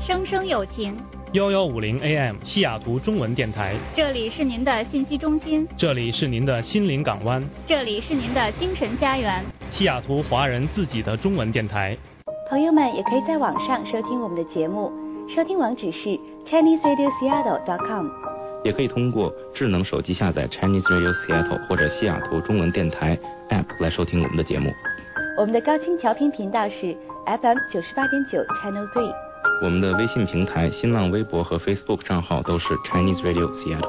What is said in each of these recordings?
声声有情 1150 AM 西雅图中文电台， 这里是您的信息中心， 这里是您的心灵港湾， 这里是您的精神家园， 西雅图华人自己的中文电台。 朋友们也可以在网上收听我们的节目，收听网址是 ChineseRadioSeattle.com， 也可以通过智能手机下载 Chinese Radio Seattle 或者西雅图中文电台 App 来收听我们的节目。 我们的高清调频频道是 FM 98.9 Channel 3。 我们的微信平台、新浪微博和 Facebook 账号都是 Chinese Radio Seattle。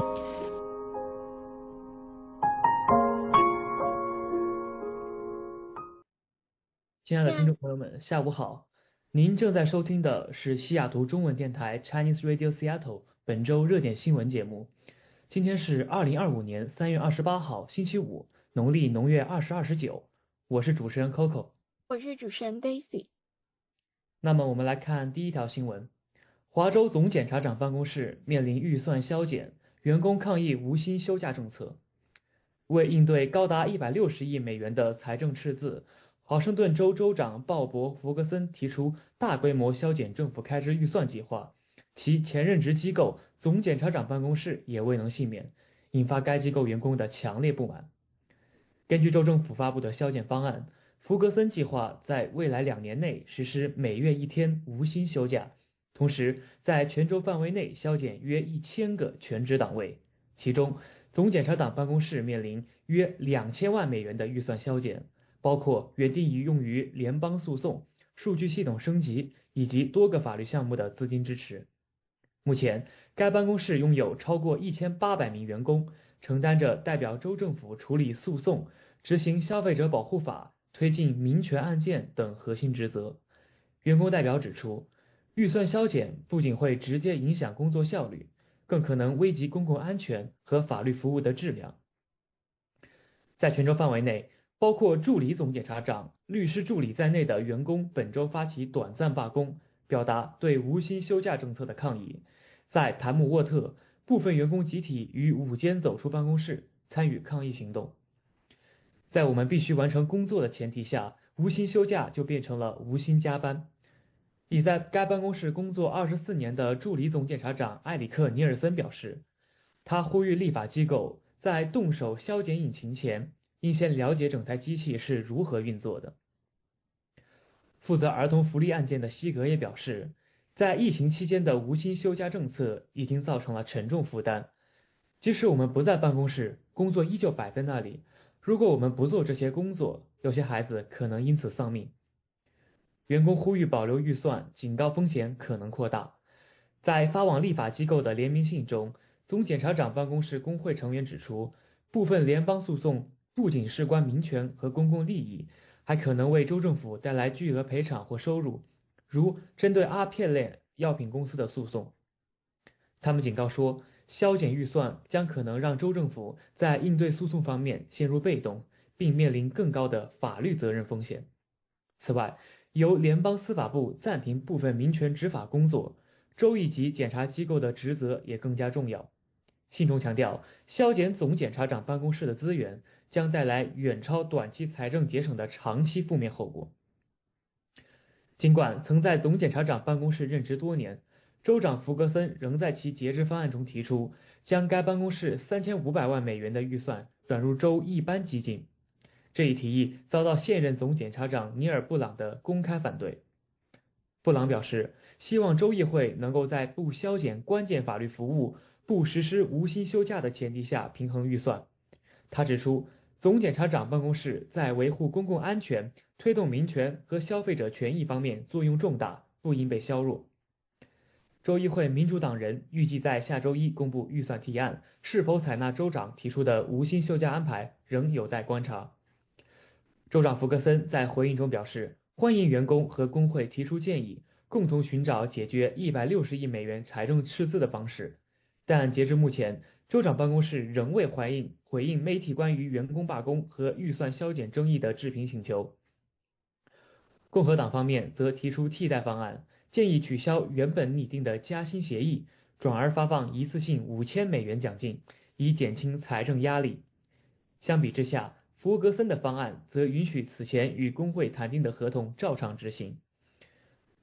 亲爱的听众朋友们，下午好！您正在收听的是西雅图中文电台 Chinese Radio Seattle 本周热点新闻节目。今天是2025年3月28号，星期五，农历农月20、29。我是主持人 Coco， 我是主持人 Daisy。 那么我们来看第一条新闻：华州总检察长办公室面临预算削减，员工抗议无薪休假政策。为应对高达160亿美元的财政赤字，华盛顿州州长鲍勃·福格森提出大规模削减政府开支预算计划，其前任职机构总检察长办公室也未能幸免，引发该机构员工的强烈不满。根据州政府发布的削减方案，福格森计划在未来2年内实施每月1天无薪休假，同时在全州范围内削减约1000个全职岗位，其中总检察长办公室面临约2000万美元的预算削减，包括原定用于联邦诉讼、数据系统升级以及多个法律项目的资金支持。目前，该办公室拥有超过1800名员工，承担着代表州政府处理诉讼、执行消费者保护法、推进民权案件等核心职责。员工代表指出，预算削减不仅会直接影响工作效率，更可能危及公共安全和法律服务的质量。在全州范围内，包括助理总检察长、律师助理在内的员工本周发起短暂罢工，表达对无薪休假政策的抗议。在谭姆沃特，部分员工集体于午间走出办公室，参与抗议行动。在我们必须完成工作的前提下，无薪休假就变成了无薪加班。已在该办公室工作24年的助理总检察长埃里克·尼尔森表示，他呼吁立法机构在动手削减引擎前，应先了解整台机器是如何运作的。负责儿童福利案件的西格也表示，在疫情期间的无薪休假政策已经造成了沉重负担。即使我们不在办公室，工作依旧摆在那里，如果我们不做这些工作，有些孩子可能因此丧命。员工呼吁保留预算，警告风险可能扩大。在发往立法机构的联名信中，总检察长办公室工会成员指出，部分联邦诉讼不仅事关民权和公共利益，还可能为州政府带来巨额赔偿或收入，如针对阿片类药品公司的诉讼。他们警告说，削减预算将可能让州政府在应对诉讼方面陷入被动，并面临更高的法律责任风险。此外，由联邦司法部暂停部分民权执法工作，州一级检察机构的职责也更加重要。信中强调，削减总检察长办公室的资源将带来远超短期财政节省的长期负面后果。尽管曾在总检察长办公室任职多年，州长福格森仍在其节制方案中提出，将该办公室3500万美元的预算转入州一般基金。这一提议遭到现任总检察长尼尔·布朗的公开反对。布朗表示，希望州议会能够在不削减关键法律服务、不实施无薪休假的前提下平衡预算。他指出，总检察长办公室在维护公共安全、推动民权和消费者权益方面作用重大，不应被削弱。州议会民主党人预计在下周一公布预算提案，是否采纳州长提出的无薪休假安排仍有待观察。州长福格森在回应中表示，欢迎员工和工会提出建议，共同寻找解决160亿美元财政赤字的方式。但截至目前，州长办公室仍未回应媒体关于员工罢工和预算削减争议的置评请求。共和党方面则提出替代方案，建议取消原本拟定的加薪协议，转而发放一次性5000美元奖金，以减轻财政压力。相比之下，福格森的方案则允许此前与工会谈定的合同照常执行。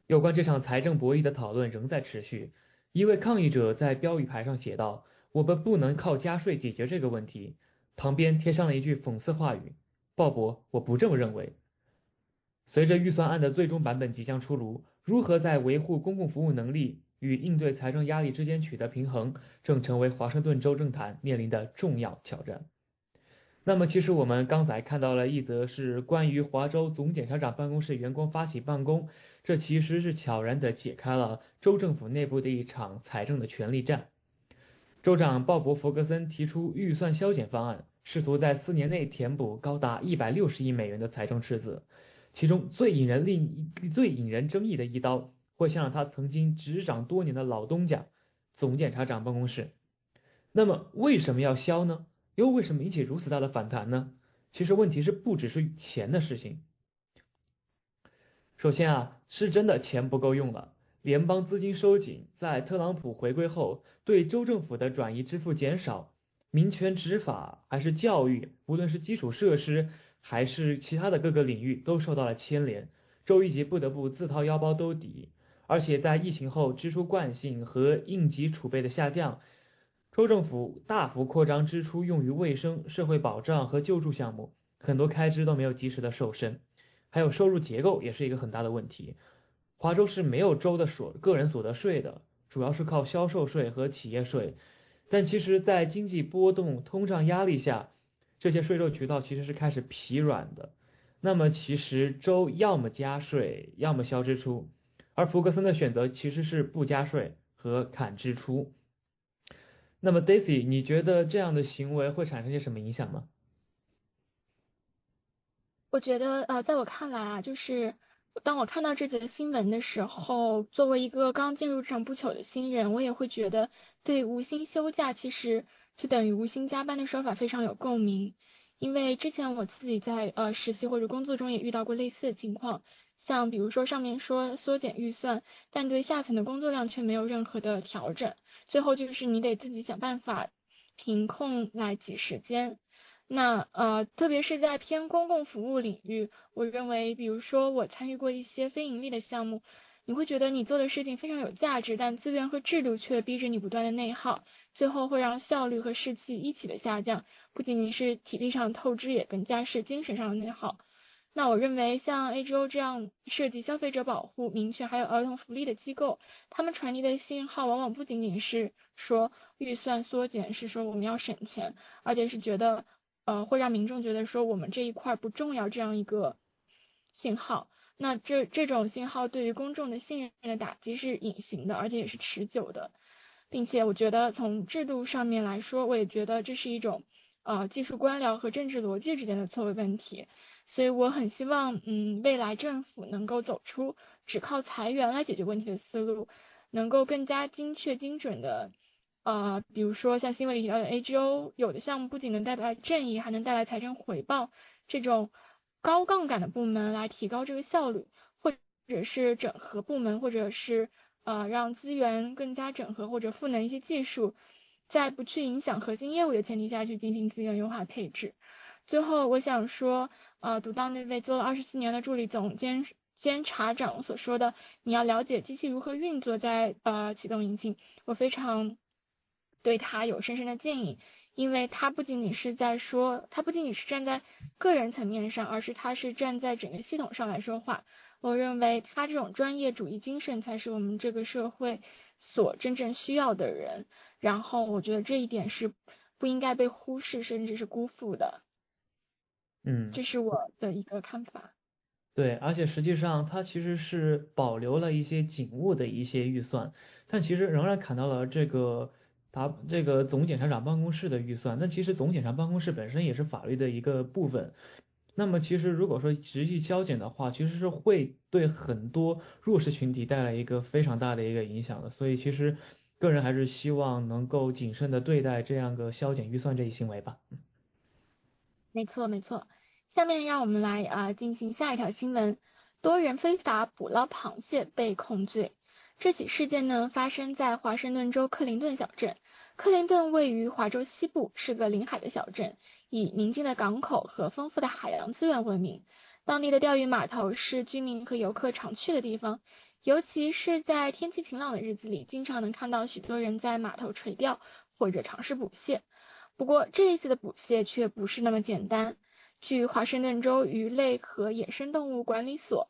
有关这场财政博弈的讨论仍在持续。一位抗议者在标语牌上写道：“我们不能靠加税解决这个问题。”旁边贴上了一句讽刺话语：“鲍勃，我不这么认为。”随着预算案的最终版本即将出炉，如何在维护公共服务能力与应对财政压力之间取得平衡，正成为华盛顿州政坛面临的重要挑战。那么其实我们刚才看到了一则是关于华州总检察长办公室员工发起罢工，这其实是悄然地解开了州政府内部的一场财政的权力战。州长鲍勃·弗格森提出预算削减方案，试图在4年内填补高达160亿美元的财政赤字，其中最引人争议的一刀会向他曾经执掌多年的老东家总检察长办公室。那么为什么要削呢？又为什么引起如此大的反弹呢？其实问题是不只是钱的事情。首先是真的钱不够用了。联邦资金收紧，在特朗普回归后，对州政府的转移支付减少，民权执法还是教育，无论是基础设施还是其他的各个领域都受到了牵连，州一级不得不自掏腰包兜底。而且在疫情后支出惯性和应急储备的下降，州政府大幅扩张支出用于卫生、社会保障和救助项目，很多开支都没有及时的瘦身。还有收入结构也是一个很大的问题。华州是没有州的个人所得税的，主要是靠销售税和企业税。但其实在经济波动、通胀压力下，这些税收渠道其实是开始疲软的。那么其实州要么加税，要么削支出，而福格森的选择其实是不加税和砍支出。那么 Daisy， 你觉得这样的行为会产生些什么影响吗？ 我觉得在我看来就是当我看到这则新闻的时候，作为一个刚进入职场不久的新人，我也会觉得对无薪休假其实就等于无薪加班的说法非常有共鸣。因为之前我自己在实习或者工作中也遇到过类似的情况，像比如说上面说缩减预算，但对下层的工作量却没有任何的调整，最后就是你得自己想办法凭空来挤时间。那特别是在偏公共服务领域，我认为比如说我参与过一些非盈利的项目，你会觉得你做的事情非常有价值，但资源和制度却逼着你不断的内耗，最后会让效率和士气一起的下降，不仅仅是体力上的透支，也更加是精神上的内耗。那我认为像 AGO 这样涉及消费者保护、民权还有儿童福利的机构，他们传递的信号往往不仅仅是说预算缩减，是说我们要省钱，而且是觉得会让民众觉得说我们这一块不重要，这样一个信号。那这种信号对于公众的信任的打击是隐形的，而且也是持久的，并且我觉得从制度上面来说，我也觉得这是一种技术官僚和政治逻辑之间的错位问题。所以我很希望未来政府能够走出只靠裁员来解决问题的思路，能够更加精确精准的比如说像新闻里提到的 AGO， 有的项目不仅能带来正义，还能带来财政回报，这种高杠杆的部门来提高这个效率，或者是整合部门，或者是让资源更加整合，或者赋能一些技术，在不去影响核心业务的前提下去进行资源优化配置。最后我想说读到那位做了24年的助理总监察长所说的你要了解机器如何运作再启动引擎，我非常对他有深深的敬意，因为他不仅仅是站在个人层面上，而是他是站在整个系统上来说话。我认为他这种专业主义精神才是我们这个社会所真正需要的人，然后我觉得这一点是不应该被忽视甚至是辜负的。这是我的一个看法。 对，而且实际上它其实是保留了一些警务的一些预算，但其实仍然砍到了这个总检察长办公室的预算。但其实总检察办公室本身也是法律的一个部分。那么其实如果说持续削减的话，其实是会对很多弱势群体带来一个非常大的一个影响的。所以其实个人还是希望能够谨慎的对待这样个削减预算这一行为吧。 没错。下面让我们来进行下一条新闻。多人非法捕捞螃蟹被控罪。这起事件呢发生在华盛顿州克林顿小镇。克林顿位于华州西部，是个临海的小镇，以宁静的港口和丰富的海洋资源闻名。当地的钓鱼码头是居民和游客常去的地方。 尤其是在天气晴朗的日子里，经常能看到许多人在码头垂钓或者尝试捕蟹。不过这一次的捕蟹却不是那么简单。据华盛顿州鱼类和野生动物管理所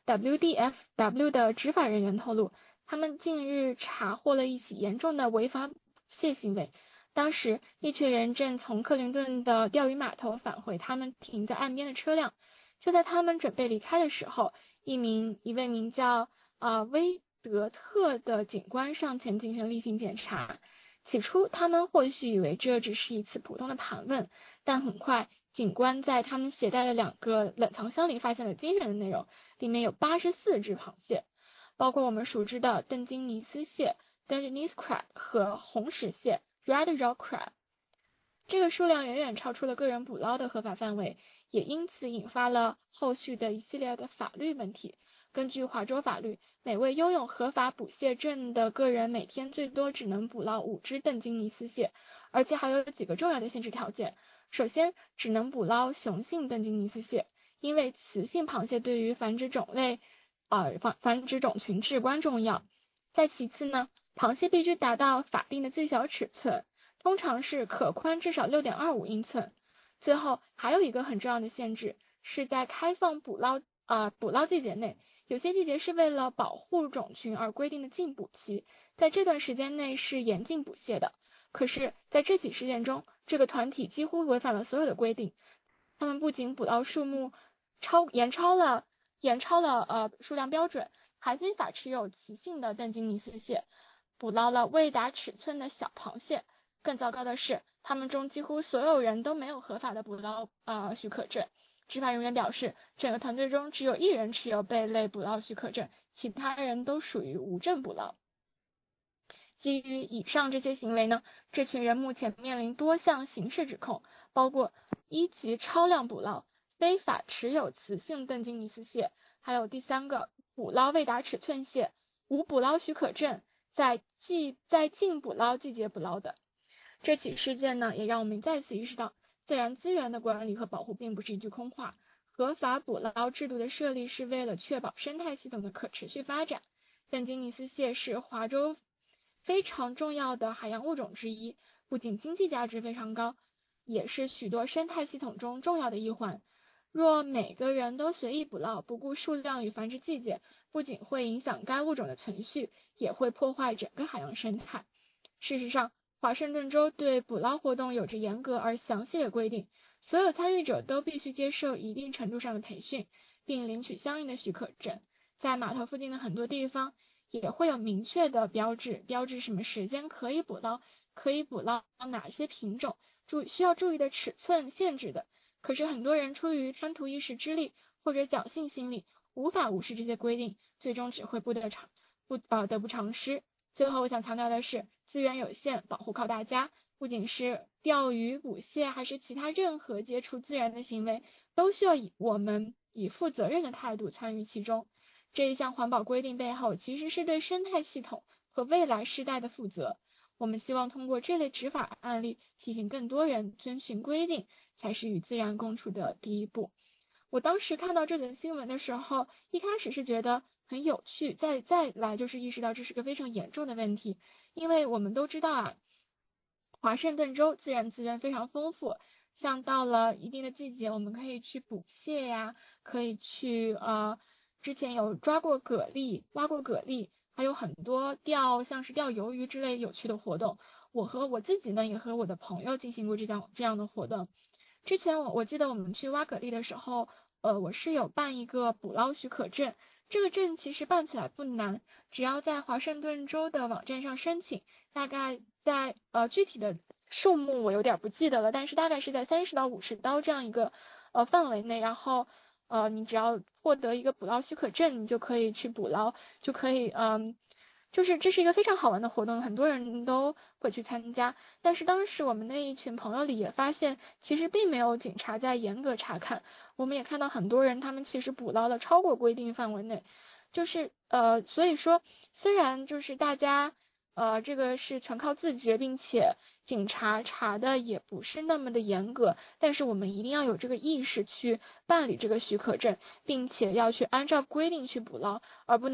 WDFW 的执法人员透露，他们近日查获了一起严重的违法捕蟹行为。当时一群人正从克林顿的钓鱼码头返回他们停在岸边的车辆，就在他们准备离开的时候，一位名叫威德特的警官上前进行例行检查。起初他们或许以为这只是一次普通的盘问，但很快警官在他们携带的2个冷藏箱里发现了惊人的内容，里面有84只螃蟹，包括我们熟知的邓金尼斯蟹 Dungeness crab 和红石蟹 Red Rock crab。 这个数量远远超出了个人捕捞的合法范围，也因此引发了后续的一系列的法律问题。根据华州法律，每位拥有合法捕蟹证的个人每天最多只能捕捞5只邓金尼斯蟹，而且还有几个重要的限制条件。首先，只能捕捞雄性邓金尼斯蟹，因为雌性螃蟹对于繁殖种群至关重要。再其次呢，螃蟹必须达到法定的最小尺寸，通常是可宽至少 6.25 英寸。最后还有一个很重要的限制，是在开放捕捞季节内，有些季节是为了保护种群而规定的禁捕期，在这段时间内是严禁捕蟹的。可是在这起事件中，这个团体几乎违反了所有的规定，他们不仅捕捞数目延超了数量标准，还非法持有雌性的邓金尼斯蟹，捕捞了未达尺寸的小螃蟹。更糟糕的是，他们中几乎所有人都没有合法的捕捞许可证。执法人员表示，整个团队中只有1人持有贝类捕捞许可证，其他人都属于无证捕捞。基于以上这些行为呢，这群人目前面临多项刑事指控，包括1级超量捕捞、非法持有雌性邓金尼斯蟹，还有第3个捕捞未达尺寸蟹、无捕捞许可证、在禁捕捞季节捕捞的。这起事件呢，也让我们再次意识到，自然资源的管理和保护并不是一句空话。合法捕捞制度的设立是为了确保生态系统的可持续发展。邓金尼斯蟹是华州非常重要的海洋物种之一，不仅经济价值非常高，也是许多生态系统中重要的一环。若每个人都随意捕捞，不顾数量与繁殖季节，不仅会影响该物种的存续，也会破坏整个海洋生态。事实上，华盛顿州对捕捞活动有着严格而详细的规定，所有参与者都必须接受一定程度上的培训，并领取相应的许可证。在码头附近的很多地方也会有明确的标志什么时间可以捕捞哪些品种，需要注意的尺寸限制的。可是很多人出于贪图一时之利或者侥幸心理，无法无视这些规定，最终只会得不偿失。最后我想强调的是，资源有限，保护靠大家。不仅是钓鱼、捕蟹，还是其他任何接触自然的行为，都需要我们以负责任的态度参与其中。这一项环保规定背后，其实是对生态系统和未来世代的负责。我们希望通过这类执法案例，提醒更多人遵循规定，才是与自然共处的第一步。我当时看到这则新闻的时候，一开始是觉得很有趣，再来就是意识到这是个非常严重的问题。因为我们都知道华盛顿州自然资源非常丰富，像到了一定的季节，我们可以去捕蟹呀，可以去之前有挖过蛤蜊，还有很多像是钓鱿鱼之类有趣的活动。我自己呢，也和我的朋友进行过这样的活动。之前我记得我们去挖蛤蜊的时候，我是有办一个捕捞许可证。这个证其实办起来不难，只要在华盛顿州的网站上申请，大概在具体的数目我有点不记得了，但是大概是在30到50刀这样一个范围内，然后你只要获得一个捕捞许可证，你就可以去捕捞，就可以就是这是一个非常好玩的活动，很多人都会去参加。但是当时我们那一群朋友里也发现，其实并没有警察在严格查看。我们也看到很多人他们其实捕捞了超过规定范围内，就是所以说虽然就是大家这个是全靠自觉，并且警察查的也不是那么的严格，但是我们一定要有这个意识去办理这个许可证，并且要去按照规定去捕捞，而不能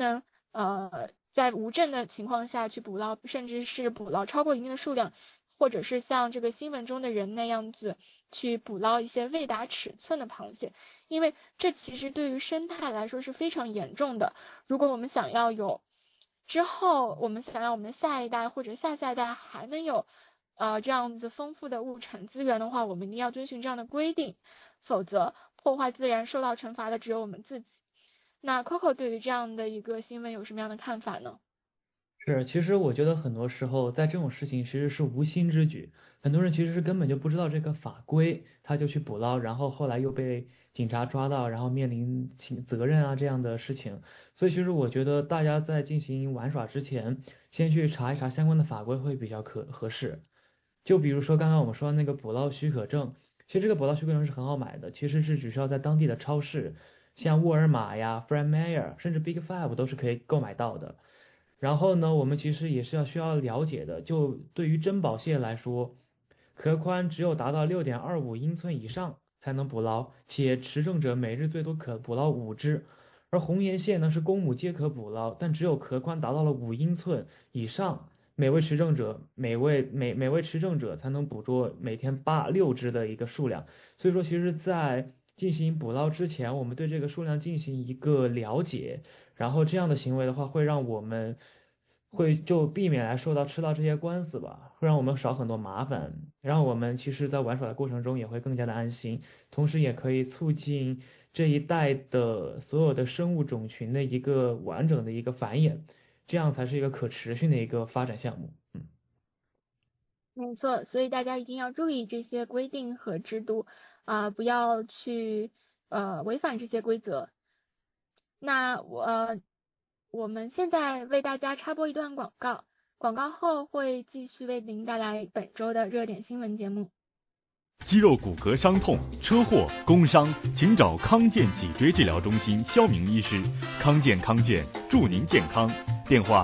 在无证的情况下去捕捞，甚至是捕捞超过一定的数量，或者是像这个新闻中的人那样子去捕捞一些未达尺寸的螃蟹，因为这其实对于生态来说是非常严重的。如果我们想要有之后，我们想要我们的下一代或者下下一代还能有这样子丰富的物产资源的话，我们一定要遵循这样的规定，否则破坏自然受到惩罚的只有我们自己。那 Coco 对于这样的一个新闻有什么样的看法呢？ 是，其实我觉得很多时候在这种事情其实是无心之举，很多人其实是根本就不知道这个法规，他就去捕捞，然后后来又被警察抓到，然后面临责任啊这样的事情。所以其实我觉得大家在进行玩耍之前，先去查一查相关的法规会比较合适。就比如说刚刚我们说的那个捕捞许可证，其实这个捕捞许可证是很好买的，其实是只需要在当地的超市，像沃尔玛呀、Fred Meyer 甚至 Big Five 都是可以购买到的。然后呢，我们其实也是需要了解的，就对于珍宝蟹来说，壳宽只有达到6.25英寸以上才能捕捞，且持证者每日最多可捕捞5只。而红颜蟹呢是公母皆可捕捞，但只有壳宽达到了5英寸以上，每位持证者才能捕捉每天6只的一个数量。所以说，其实在进行捕捞之前，我们对这个数量进行一个了解，然后这样的行为的话，会让我们就避免来吃到这些官司吧，会让我们少很多麻烦，让我们其实在玩耍的过程中也会更加的安心，同时也可以促进这一带的所有的生物种群的一个完整的一个繁衍，这样才是一个可持续的一个发展项目。 没错，所以大家一定要注意这些规定和制度不要去违反这些规则。那我们现在为大家插播一段广告，广告后会继续为您带来本周的热点新闻节目。 肌肉骨骼伤痛、车祸、工伤，请找康健脊椎治疗中心肖明医师。康健祝您健康。电话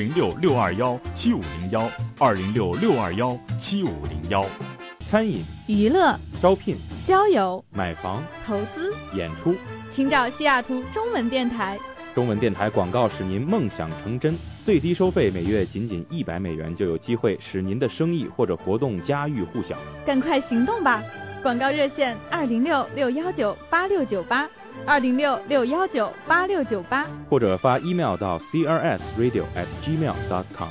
206-221-7501，206-621-7501。 餐饮、 娱乐、 招聘、 交友、 买房、 投资、 演出， 请找西雅图中文电台。 中文电台广告使您梦想成真，最低收费每月仅$100就有机会使您的生意或者活动家喻户晓。 赶快行动吧！广告热线206-619-8698，206-619-8698， 或者发 email 到 crsradio@gmail.com。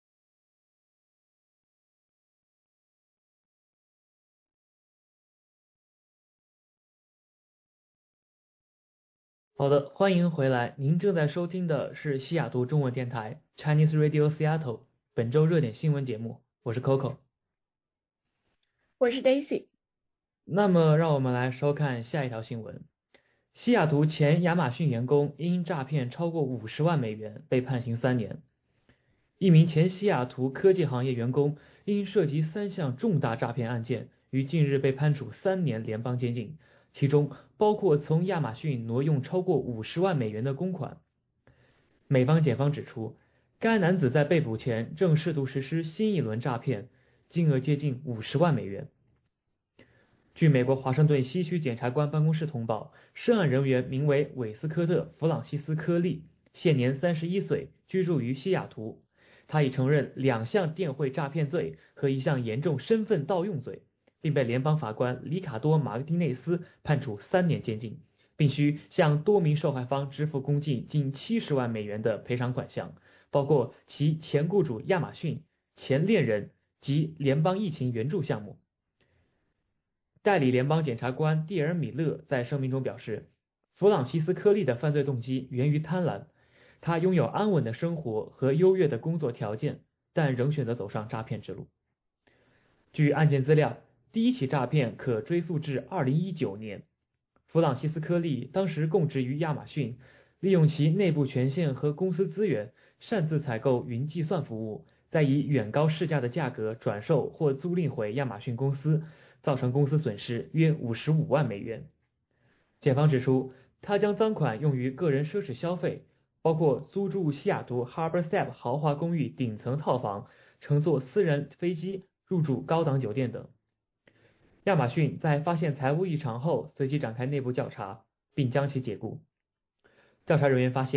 好的，欢迎回来。您正在收听的是西雅图中文电台 Chinese Radio Seattle 本周热点新闻节目，我是 Coco， 我是 Daisy。 那么让我们来收看下一条新闻。西雅图前亚马逊员工因诈骗超过$50万被判刑3年。一名前西雅图科技行业员工因涉及3项重大诈骗案件，于近日被判处3年联邦监禁，其中包括从亚马逊挪用超过$50万的公款。美方检方指出，该男子在被捕前正试图实施新一轮诈骗，金额接近$50万。据美国华盛顿西区检察官办公室通报，涉案人员名为韦斯科特·弗朗西斯科利，现年31岁，居住于西雅图。他已承认2项电汇诈骗罪和1项严重身份盗用罪，并被联邦法官里卡多·马丁内斯判处3年监禁，并需向多名受害方支付共计近$70万的赔偿款项，包括其前雇主亚马逊、前恋人及联邦疫情援助项目。代理联邦检察官蒂尔米勒在声明中表示，弗朗西斯科利的犯罪动机源于贪婪，他拥有安稳的生活和优越的工作条件，但仍选择走上诈骗之路。据案件资料，第一起诈骗可追溯至2019年。弗朗西斯科利当时供职于亚马逊，利用其内部权限和公司资源，擅自采购云计算服务，再以远高市价的价格转售或租赁回亚马逊公司，造成公司损失约$55万。检方指出，他将赃款用于个人奢侈消费，包括租住西雅图 Harborstep 豪华公寓顶层套房、乘坐私人飞机、入住高档酒店等。亚马逊在发现财务异常后，随即展开内部调查，并将其解雇。调查人员发现，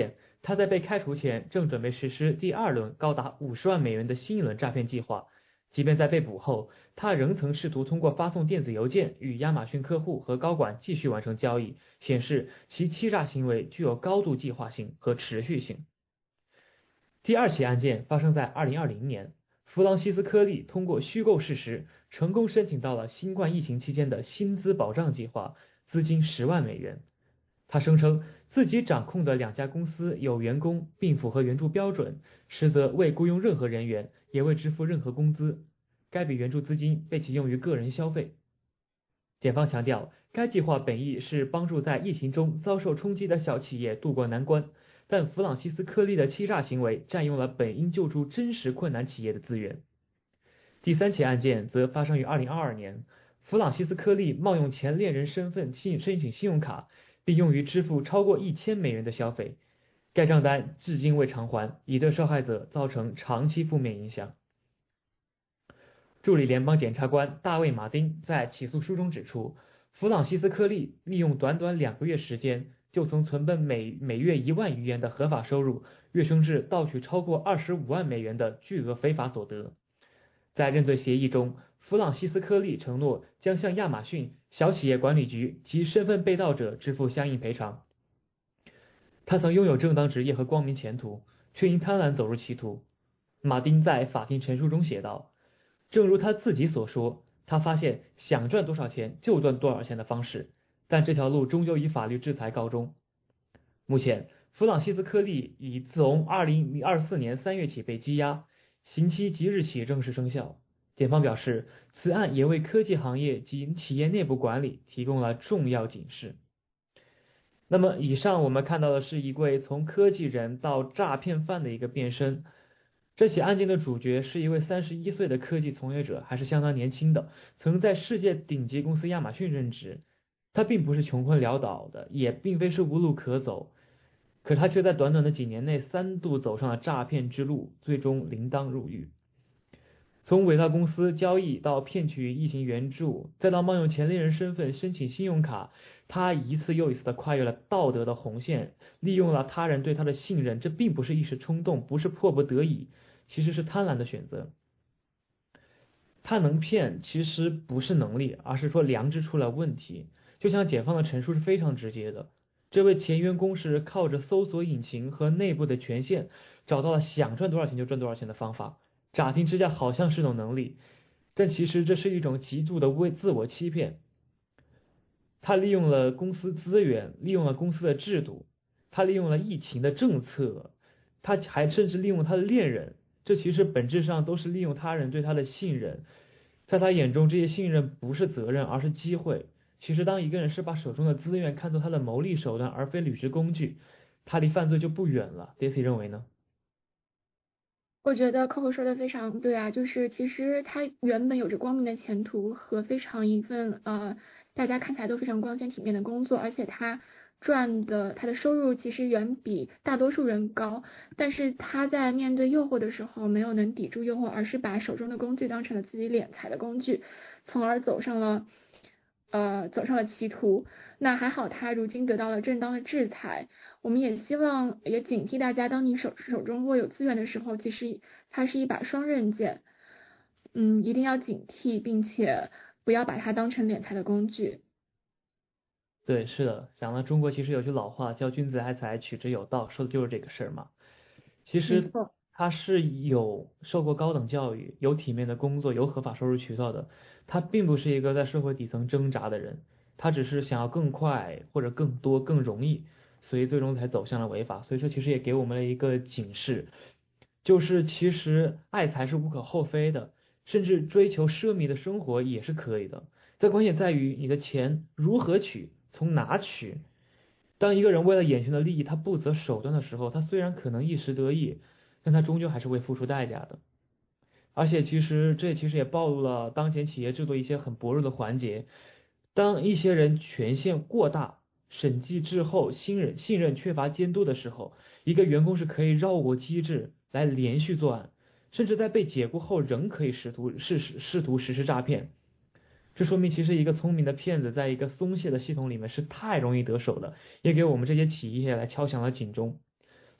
他在被开除前正准备实施第二轮高达50万美元的新一轮诈骗计划。即便在被捕后，他仍曾试图通过发送电子邮件与亚马逊客户和高管继续完成交易，显示其欺诈行为具有高度计划性和持续性。第二起案件发生在2020年，弗朗西斯科利通过虚构事实，成功申请到了新冠疫情期间的薪资保障计划，资金10万美元。他声称自己掌控的2家公司有员工并符合援助标准，实则未雇佣任何人员，也未支付任何工资。该笔援助资金被其用于个人消费。检方强调，该计划本意是帮助在疫情中遭受冲击的小企业渡过难关，但弗朗西斯科利的欺诈行为占用了本应救助真实困难企业的资源。第三起案件则发生于2022年，弗朗西斯科利冒用前恋人身份申请信用卡，并用于支付超过1000美元的消费，该账单至今未偿还，已对受害者造成长期负面影响。助理联邦检察官大卫·马丁在起诉书中指出，弗朗西斯科利利用短短2个月时间，就从存本每月1万余元的合法收入，跃升至盗取超过25万美元的巨额非法所得。在认罪协议中，弗朗西斯科利承诺将向亚马逊小企业管理局及身份被盗者支付相应赔偿。他曾拥有正当职业和光明前途，却因贪婪走入歧途。马丁在法庭陈述中写道，正如他自己所说，他发现想赚多少钱就赚多少钱的方式，但这条路终究以法律制裁告终。目前，弗朗西斯科利已从2024年3月起被羁押，刑期即日起正式生效。检方表示，此案也为科技行业及企业内部管理提供了重要警示。那么，以上我们看到的是一位从科技人到诈骗犯的一个变身。这起案件的主角是一位31岁的科技从业者，还是相当年轻的，曾在世界顶级公司亚马逊任职。他并不是穷困潦倒的，也并非是无路可走，可他却在短短的几年内3度走上了诈骗之路，最终锒铛入狱。从伪造公司交易到骗取疫情援助，再到冒用前恋人身份申请信用卡，他一次又一次地跨越了道德的红线，利用了他人对他的信任。这并不是一时冲动，不是迫不得已，其实是贪婪的选择。他能骗，其实不是能力，而是说良知出了问题。就像检方的陈述是非常直接的，这位前员工是靠着搜索引擎和内部的权限，找到了想赚多少钱就赚多少钱的方法。乍听之下好像是种能力，但其实这是一种极度的自我欺骗。他利用了公司资源，利用了公司的制度，他利用了疫情的政策，他还甚至利用他的恋人，这其实本质上都是利用他人对他的信任。在他眼中，这些信任不是责任，而是机会。其实当一个人是把手中的资源看作他的谋利手段，而非履职工具，他离犯罪就不远了。 Daisy 认为呢？ 我觉得 Coco 说的非常对啊，就是其实他原本有着光明的前途和非常一份大家看起来都非常光鲜体面的工作，而且他的收入其实远比大多数人高，但是他在面对诱惑的时候没有能抵住诱惑，而是把手中的工具当成了自己敛财的工具，从而走上了歧途。那还好他如今得到了正当的制裁。我们也希望也警惕大家，当你手中握有资源的时候，其实它是一把双刃剑，一定要警惕，并且不要把它当成敛财的工具。 对，是的，想到中国其实有句老话叫君子爱财，取之有道，说的就是这个事儿嘛。其实他是有受过高等教育，有体面的工作，有合法收入渠道的，他并不是一个在社会底层挣扎的人，他只是想要更快或者更多更容易，所以最终才走向了违法。所以说其实也给我们了一个警示，就是其实爱财是无可厚非的，甚至追求奢靡的生活也是可以的，但关键在于你的钱如何取，从哪取。当一个人为了眼前的利益他不择手段的时候，他虽然可能一时得意，但他终究还是会付出代价的。而且这其实也暴露了当前企业制度一些很薄弱的环节。当一些人权限过大，审计滞后，信任缺乏监督的时候，一个员工是可以绕过机制来连续作案，甚至在被解雇后仍可以试图实施诈骗。这说明其实一个聪明的骗子在一个松懈的系统里面是太容易得手的，也给我们这些企业来敲响了警钟。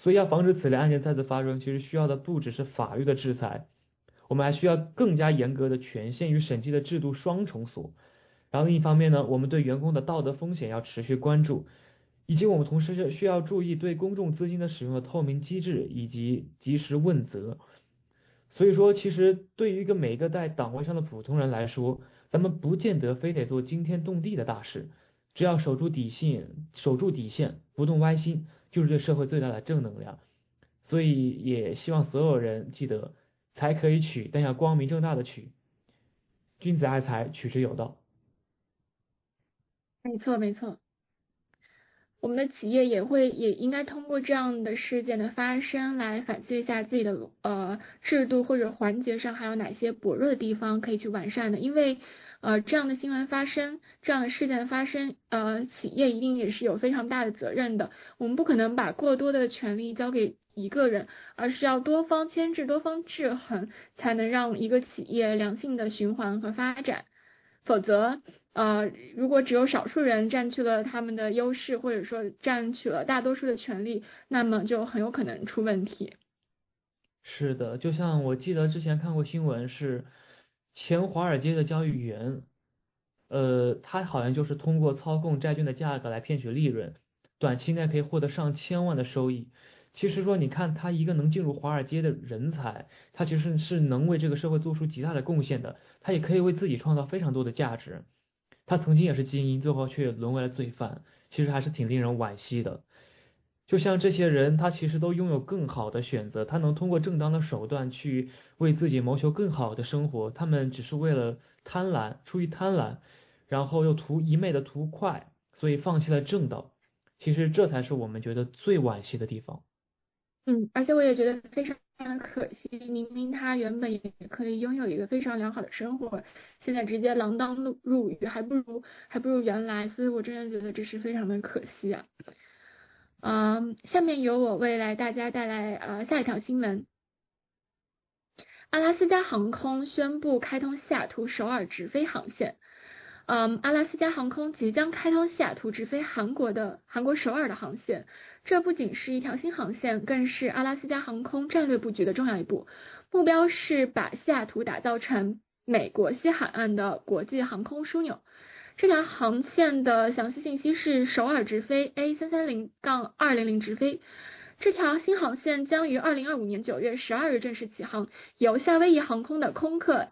所以要防止此类案件再次发生，其实需要的不只是法律的制裁，我们还需要更加严格的权限与审计的制度双重锁。然后另一方面呢，我们对员工的道德风险要持续关注，以及我们同时是需要注意对公众资金的使用的透明机制以及及时问责。所以说，其实对于每个在岗位上的普通人来说，咱们不见得非得做惊天动地的大事，只要守住底线，不动歪心，就是对社会最大的正能量。所以也希望所有人记得，财可以取，但要光明正大的取，君子爱财，取之有道。 没错，没错。我们的企业也应该通过这样的事件的发生来反思一下自己的制度或者环节上还有哪些薄弱的地方可以去完善的。因为这样的新闻发生，这样的事件的发生，企业一定也是有非常大的责任的。我们不可能把过多的权利交给一个人，而是要多方牵制、多方制衡，才能让一个企业良性的循环和发展。否则如果只有少数人占据了他们的优势，或者说占据了大多数的权利，那么就很有可能出问题。 是的，就像我记得之前看过新闻，是前华尔街的交易员，他好像就是通过操控债券的价格来骗取利润，短期内可以获得上千万的收益。其实说，你看他一个能进入华尔街的人才，他其实是能为这个社会做出极大的贡献的，他也可以为自己创造非常多的价值。他曾经也是精英，最后却沦为了罪犯，其实还是挺令人惋惜的。就像这些人，他其实都拥有更好的选择，他能通过正当的手段去为自己谋求更好的生活，他们只是为了贪婪，出于贪婪，然后又一昧的图快，所以放弃了正道。其实这才是我们觉得最惋惜的地方。 而且我也觉得非常可惜，明明他原本也可以拥有一个非常良好的生活，现在直接锒铛入狱，还不如原来，所以我真的觉得这是非常的可惜啊。下面由我为大家带来下一条新闻。阿拉斯加航空宣布开通西雅图首尔直飞航线。阿拉斯加航空即将开通西雅图直飞韩国首尔的航线，这不仅是一条新航线，更是阿拉斯加航空战略布局的重要一步。目标是把西雅图打造成美国西海岸的国际航空枢纽。这条航线的详细信息是首尔直飞 A330-200 直飞。这条新航线将于2025年9月12日正式起航，由夏威夷航空的空客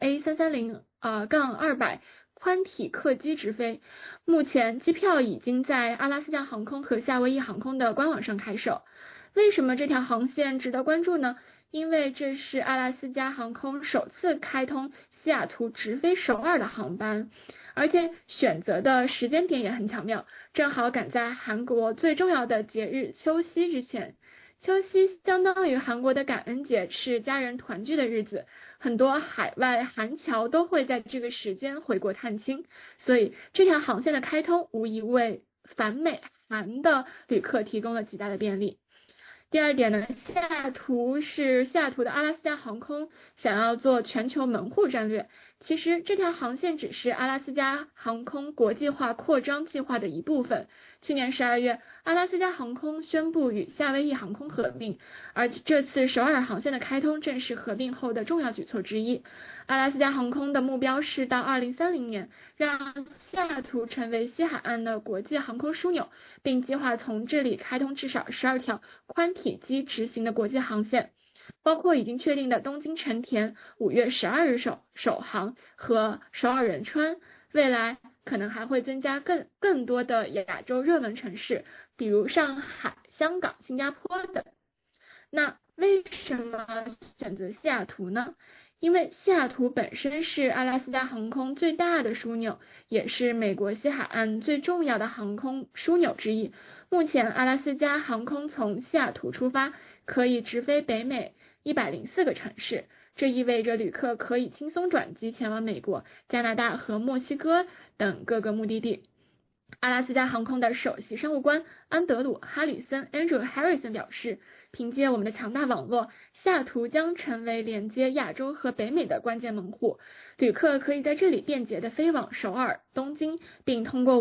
A330-200宽体客机直飞。目前机票已经在阿拉斯加航空和夏威夷航空的官网上开售。为什么这条航线值得关注呢？因为这是阿拉斯加航空首次开通西雅图直飞首尔的航班，而且选择的时间点也很巧妙，正好赶在韩国最重要的节日秋夕之前。秋夕相当于韩国的感恩节，是家人团聚的日子，很多海外韩侨都会在这个时间回国探亲，所以这条航线的开通无疑为反美韩的旅客提供了极大的便利。第二点呢，西雅图的阿拉斯加航空想要做全球门户战略。其实这条航线只是阿拉斯加航空国际化扩张计划的一部分。去年12月，阿拉斯加航空宣布与夏威夷航空合并，而这次首尔航线的开通正是合并后的重要举措之一。阿拉斯加航空的目标是到2030年让西雅图成为西海岸的国际航空枢纽，并计划从这里开通至少12条宽体机直行的国际航线，包括已经确定的东京成田5月12日首航和首尔仁川，未来可能还会增加更多的亚洲热门城市，比如上海、香港、新加坡等。那为什么选择西雅图呢？因为西雅图本身是阿拉斯加航空最大的枢纽，也是美国西海岸最重要的航空枢纽之一。目前阿拉斯加航空从西雅图出发，可以直飞北美104个城市，这意味着旅客可以轻松转机前往美国、加拿大和墨西哥等各个目的地。阿拉斯加航空的首席商务官安德鲁·哈里森 Andrew Harrison 表示，凭借我们的强大网络，西雅图将成为连接亚洲和北美的关键门户，旅客可以在这里便捷地飞往首尔、东京，并通过我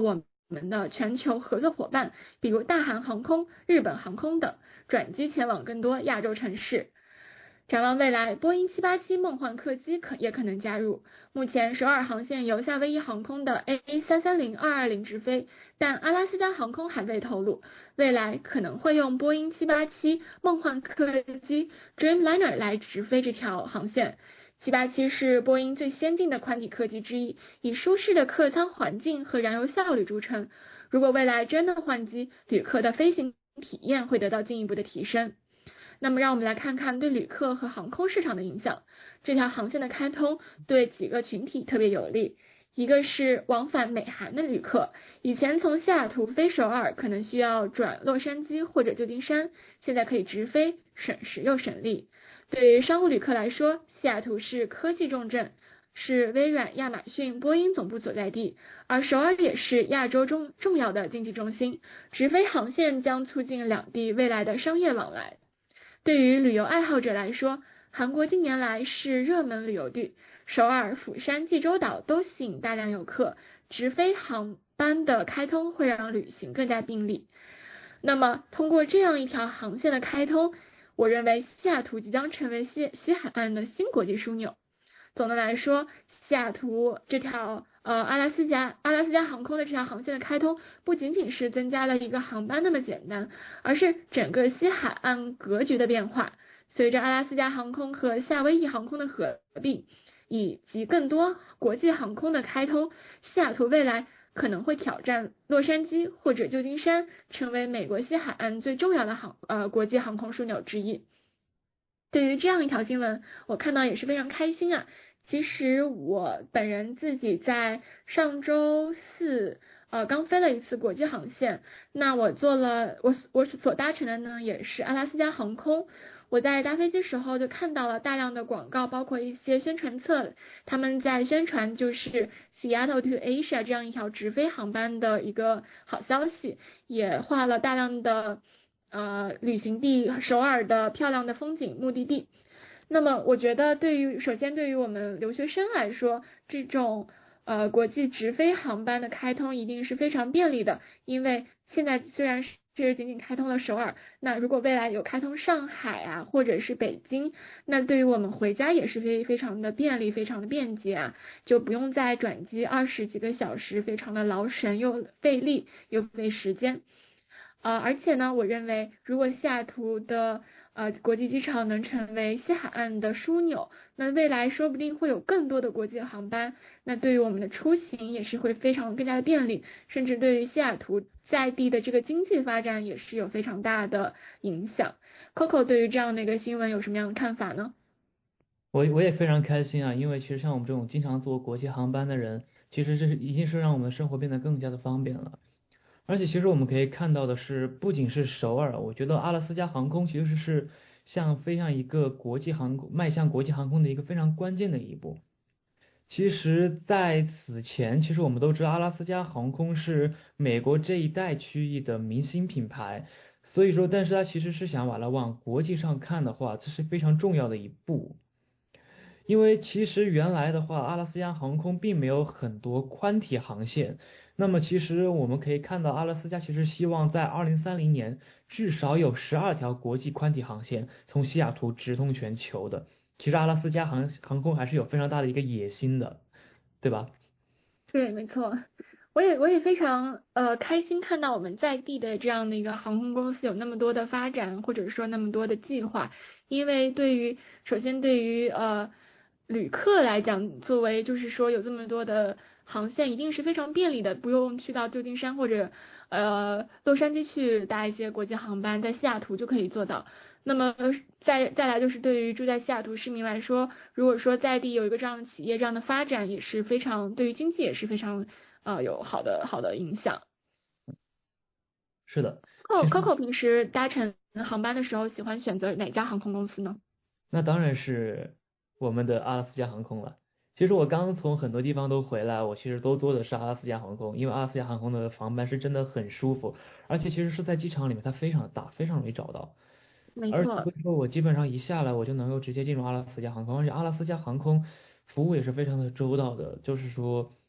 们的全球合作伙伴，比如大韩航空、日本航空等，转机前往更多亚洲城市。展望未来，波音787梦幻客机也可能加入。目前首尔航线由夏威夷航空的 A330-220 直飞，但阿拉斯加航空还未透露，未来可能会用波音787梦幻客机 Dreamliner 来直飞这条航线。787是波音最先进的宽体客机之一，以舒适的客舱环境和燃油效率著称。如果未来真的换机，旅客的飞行体验会得到进一步的提升。那么让我们来看看对旅客和航空市场的影响。这条航线的开通对几个群体特别有利，一个是往返美韩的旅客，以前从西雅图飞首尔可能需要转洛杉矶或者旧金山，现在可以直飞，省时又省力。对于商务旅客来说，西雅图是科技重镇，是微软、亚马逊、波音总部所在地，而首尔也是亚洲中重要的经济中心，直飞航线将促进两地未来的商业往来。对于旅游爱好者来说，韩国近年来是热门旅游地，首尔、釜山、济州岛都吸引大量游客，直飞航班的开通会让旅行更加便利。那么通过这样一条航线的开通，我认为西雅图即将成为西海岸的新国际枢纽。总的来说，西雅图这条阿拉斯加航空的这条航线的开通，不仅仅是增加了一个航班那么简单，而是整个西海岸格局的变化。随着阿拉斯加航空和夏威夷航空的合并，以及更多国际航空的开通，西雅图未来可能会挑战洛杉矶或者旧金山，成为美国西海岸最重要的国际航空枢纽之一。对于这样一条新闻，我看到也是非常开心啊。其实我本人自己在上周四刚飞了一次国际航线，那我所搭乘的呢也是阿拉斯加航空。我在搭飞机时候就看到了大量的广告，包括一些宣传册，他们在宣传就是 Seattle to Asia 这样一条直飞航班的一个好消息，也画了大量的旅行地首尔的漂亮的风景目的地。那么我觉得首先对于我们留学生来说，这种国际直飞航班的开通一定是非常便利的，因为现在虽然是仅仅开通了首尔，那如果未来有开通上海啊或者是北京，那对于我们回家也是非常的便利，非常的便捷啊，就不用再转机20几个小时，非常的劳神又费力又费时间。而且呢，我认为如果西雅图的国际机场能成为西海岸的枢纽，那未来说不定会有更多的国际航班，那对于我们的出行也是会更加的便利，甚至对于西雅图在地的这个经济发展也是有非常大的影响。Coco 对于这样的一个新闻有什么样的看法呢？ 我也非常开心啊，因为其实像我们这种经常坐国际航班的人，其实这已经是让我们的生活变得更加的方便了。而且其实我们可以看到的是，不仅是首尔，我觉得阿拉斯加航空其实是飞向一个迈向国际航空的一个非常关键的一步。其实在此前，其实我们都知道阿拉斯加航空是美国这一带区域的明星品牌，所以说，但是它其实是想把它往国际上看的话，这是非常重要的一步。因为其实原来的话，阿拉斯加航空并没有很多宽体航线。那么其实我们可以看到，阿拉斯加其实希望在2030年至少有12条国际宽体航线从西雅图直通全球的。其实阿拉斯加航空还是有非常大的一个野心的，对吧？ 对，没错。我也非常开心看到我们在地的这样的一个航空公司有那么多的发展，或者说那么多的计划。因为首先对于旅客来讲，作为就是说有这么多的航线，一定是非常便利的，不用去到旧金山或者洛杉矶去搭一些国际航班，在西雅图就可以做到。那么再来就是对于住在西雅图市民来说，如果说在地有一个这样的企业，这样的发展也是非常对于经济也是非常有好的影响。 是的。 Coco 平时搭乘航班的时候喜欢选择哪家航空公司呢？ 那当然是我们的阿拉斯加航空了。其实我刚从很多地方都回来，我其实都坐的是阿拉斯加航空，因为阿拉斯加航空的航班是真的很舒服，而且其实是在机场里面它非常的大，非常容易找到。 没错。 所以说我基本上一下来我就能够直接进入阿拉斯加航空，而且阿拉斯加航空服务也是非常的周到的，就是说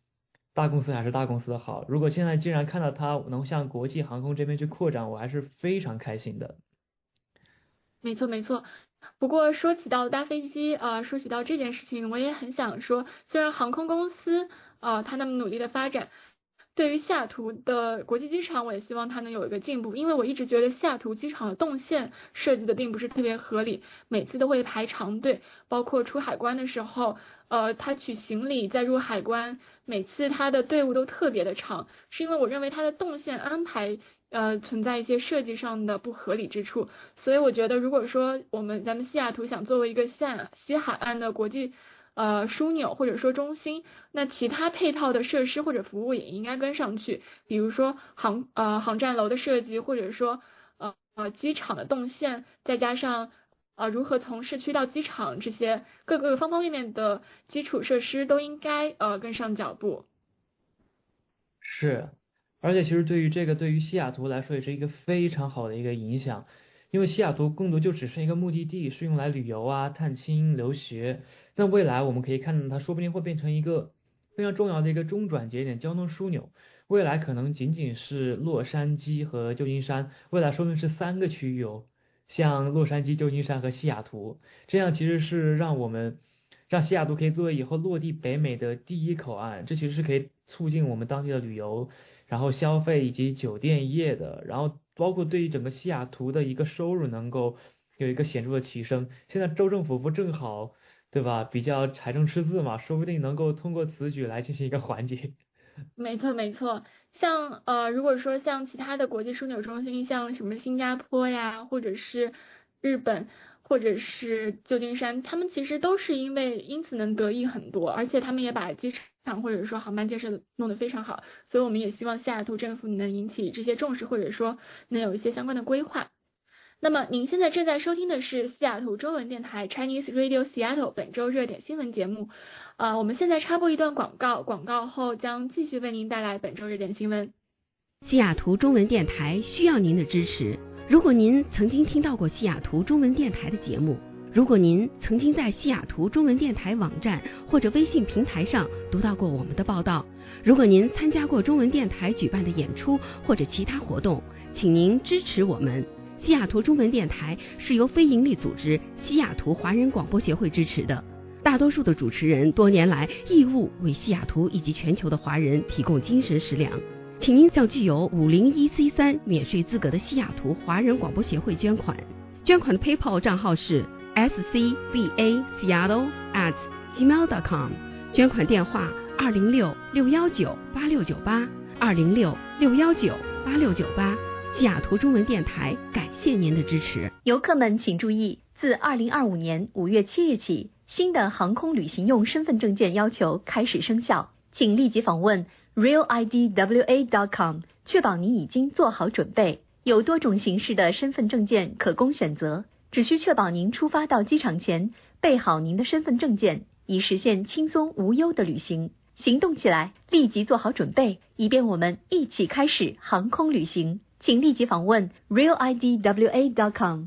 大公司还是大公司的好。如果现在既然看到它能向国际航空这边去扩展，我还是非常开心的。 没错没错，不过说起到搭飞机说起到这件事情，我也很想说，虽然航空公司它那么努力的发展，对于西雅图的国际机场，我也希望它能有一个进步，因为我一直觉得西雅图机场的动线设计的并不是特别合理，每次都会排长队，包括出海关的时候，他取行李再入海关，每次他的队伍都特别的长，是因为我认为他的动线安排存在一些设计上的不合理之处，所以我觉得如果说咱们西雅图想作为一个西海岸的国际枢纽或者说中心，那其他配套的设施或者服务也应该跟上去，比如说航站楼的设计，或者说机场的动线，再加上如何从市区到机场这些各个方方面面的基础设施都应该跟上脚步。 是，而且其实对于西雅图来说也是一个非常好的一个影响，因为西雅图更多就只是一个目的地，是用来旅游啊、探亲、留学。那未来我们可以看到它说不定会变成一个非常重要的一个中转节点、交通枢纽。未来可能仅仅是洛杉矶和旧金山，未来说不定是3个区域哦，像洛杉矶、旧金山和西雅图，这样其实是让西雅图可以作为以后落地北美的第一口岸，这其实是可以促进我们当地的旅游，然后消费以及酒店业的，然后包括对于整个西雅图的一个收入能够有一个显著的提升。现在州政府不正好，对吧？比较财政赤字嘛，说不定能够通过此举来进行一个缓解。 没错没错，像如果说像其他的国际枢纽中心，像什么新加坡呀，或者是日本，或者是旧金山，他们其实都是因此能得益很多，而且他们也把机场或者说航班建设弄得非常好，所以我们也希望西雅图政府能引起这些重视，或者说能有一些相关的规划。那么您现在正在收听的是西雅图中文电台 Chinese Radio Seattle 本周热点新闻节目。我们现在插播一段广告，广告后将继续为您带来本周热点新闻。 西雅图中文电台需要您的支持。如果您曾经听到过西雅图中文电台的节目，如果您曾经在西雅图中文电台网站或者微信平台上读到过我们的报道，如果您参加过中文电台举办的演出或者其他活动，请您支持我们。西雅图中文电台是由非营利组织西雅图华人广播协会支持的，大多数的主持人多年来义务为西雅图以及全球的华人提供精神食粮。请您向具有501C3免税资格的西雅图华人广播协会捐款，捐款的 PayPal 账号是 scbaseattle@gmail.com， 捐款电话206-619-8698 206-619-8698。西雅图中文电台感谢您的支持。 游客们请注意，自2025年5月7日起，新的航空旅行用身份证件要求开始生效，请立即访问 realidwa.com， 确保您已经做好准备。有多种形式的身份证件可供选择，只需确保您出发到机场前备好您的身份证件，以实现轻松无忧的旅行。行动起来，立即做好准备，以便我们一起开始航空旅行。请立即访问 realidwa.com。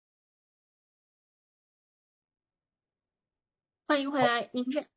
欢迎回来，您现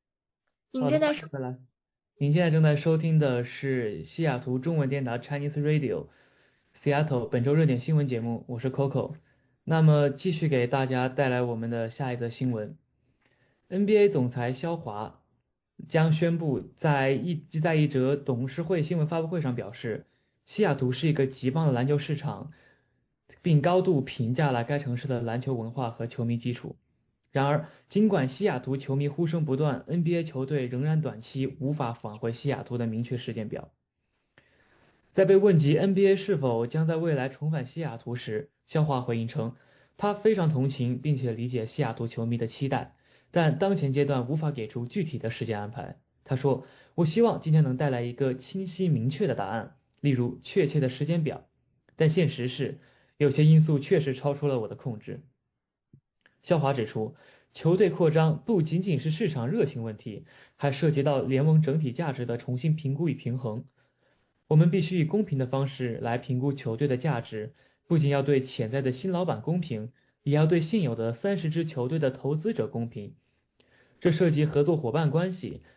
在正在收听的是西雅图中文电台 Chinese Radio Seattle 本周热点新闻节目，我是 Coco。 那么继续给大家带来我们的下一则新闻。 NBA 总裁肖华将宣布在一则董事会新闻发布会上表示，西雅图是一个极棒的篮球市场，并高度评价了该城市的篮球文化和球迷基础。然而，尽管西雅图球迷呼声不断， NBA 球队仍然短期无法返回西雅图的明确时间表。在被问及 NBA 是否将在未来重返西雅图时，肖华回应称，他非常同情并且理解西雅图球迷的期待，但当前阶段无法给出具体的时间安排。他说，我希望今天能带来一个清晰明确的答案，例如确切的时间表，但现实是有些因素确实超出了我的控制。肖华指出，球队扩张不仅仅是市场热情问题，还涉及到联盟整体价值的重新评估与平衡。我们必须以公平的方式来评估球队的价值，不仅要对潜在的新老板公平，也要对现有的30支球队的投资者公平。这涉及合作伙伴关系、